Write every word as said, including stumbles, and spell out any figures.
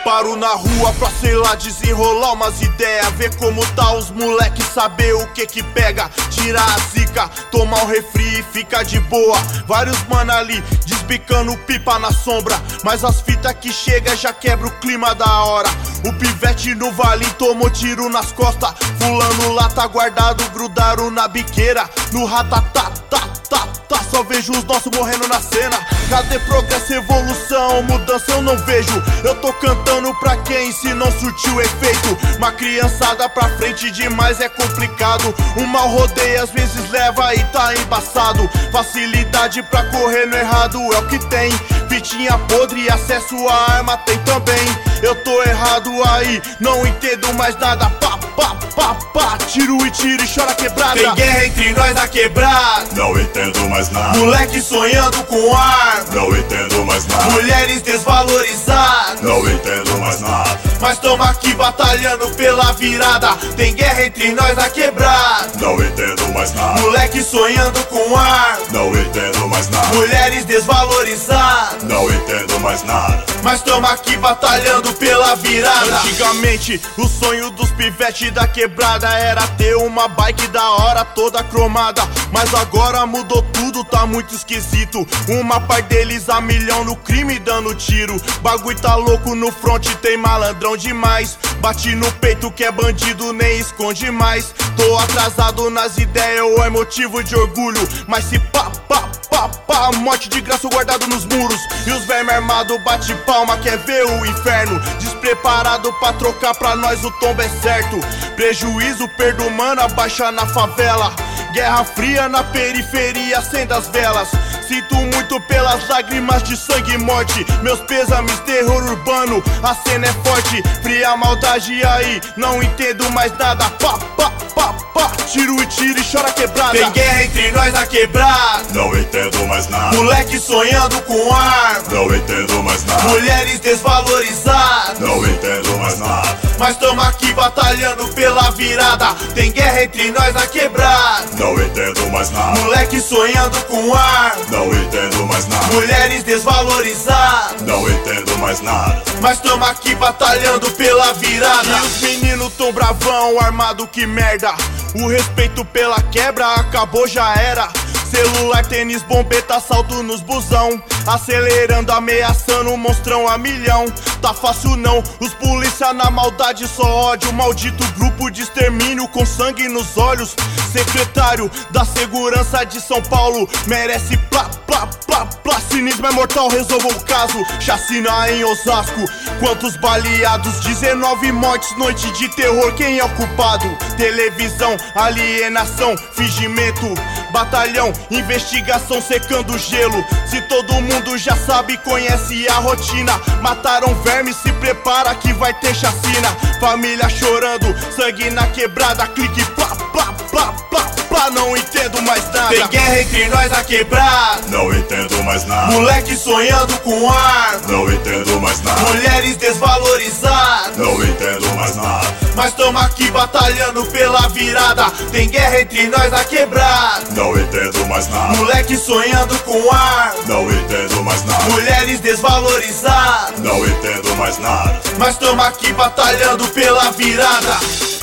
Paro na rua pra, sei lá, desenrolar umas ideias, ver como tá os moleque, saber o que que pega, tirar a zica, tomar um refri e fica de boa. Vários mano ali desbicando pipa na sombra, mas as fitas que chega já quebra o clima da hora. O pivete no vale tomou tiro nas costas, fulano lá tá guardado, grudaram na biqueira. No ratatá, tá, tá, tá, só vejo os nossos morrendo na cena. Cadê progresso, evolução, mudança eu não vejo. Eu tô cantando pra quem se não surtiu efeito. Uma criançada pra frente demais é complicado. Um mal rodeio às vezes leva e tá embaçado. Facilidade pra correr no errado é o que tem. Fitinha podre e acesso à arma tem também. Eu tô errado aí, não entendo mais nada. Pá, pá, pá, pá, tiro e tiro e chora quebrada. Tem guerra entre nós na quebrada, não entendo mais nada. Moleque sonhando com ar, não entendo mais nada. Mulheres desvalorizadas, não entendo mais nada. Mas tamo aqui batalhando pela virada. Tem guerra entre nós na quebrada, não entendo mais nada. Moleque sonhando com ar, não entendo mais nada. Mulheres desvalorizadas, não entendo mais nada. Mas tamo aqui batalhando pela virada. Antigamente o sonho dos pivete da quebrada era ter uma bike da hora toda cromada, mas agora mudou tudo, tá muito esquisito. Uma par deles a milhão no crime dando tiro. Bagulho tá louco no front, tem malandrão demais. Bate no peito que é bandido, nem esconde mais. Tô atrasado nas ideias ou é motivo de orgulho, mas se pá, pá, pá, pá, morte de graça guardado nos muros. E os vermes armados bate palma, quer ver o inferno. Despreparado pra trocar, pra nós o tombo é certo. Prejuízo, perda humana, baixa na favela. Guerra fria na periferia, acenda as velas. Sinto muito pelas lágrimas de sangue e morte. Meus pêsames, terror urbano, a cena é forte. Fria maldade aí, não entendo mais nada. Pá, pá, pá, pá, tiro e tiro e chora quebrada. Tem guerra entre nós na quebrada, não entendo mais nada. Moleque sonhando com ar, não entendo mais nada. Mulheres desvalorizadas, não entendo mais nada. Mas tamo aqui batalhando pela virada. Tem guerra entre nós na quebrada, não entendo mais nada. Moleque sonhando com ar, não entendo mais nada. Mulheres desvalorizadas, não entendo mais nada. Mas tamo aqui batalhando pela virada. E os meninos tão bravão, armado que merda. O respeito pela quebra acabou, já era. Celular, tênis, bombeta, assalto nos busão. Acelerando, ameaçando um monstrão a milhão. Tá fácil não, os polícia na maldade só ódio. Maldito grupo de extermínio com sangue nos olhos. Secretário da Segurança de São Paulo merece plá, plá, plá, plá. Cinismo é mortal, resolva o caso. Chacina em Osasco, quantos baleados? dezenove mortes, noite de terror, quem é o culpado? Televisão, alienação, fingimento. Batalhão, investigação secando gelo. Se todo mundo já sabe, conhece a rotina. Mataram vermes, se prepara que vai ter chacina. Família chorando, sangue na quebrada. Clique, plá, plá, plá, plá, plá. Não entendo mais nada. Tem guerra entre nós na quebrada, não entendo mais nada. Moleque sonhando com ar, não entendo mais nada. Mulheres desvalorizadas, não entendo mais nada. Mas tamo aqui batalhando pela virada. Tem guerra entre nós na quebrada, não entendo mais nada. Moleque sonhando com ar, não entendo mais nada. Mulheres desvalorizadas, não entendo mais nada. Mas tamo aqui batalhando pela virada.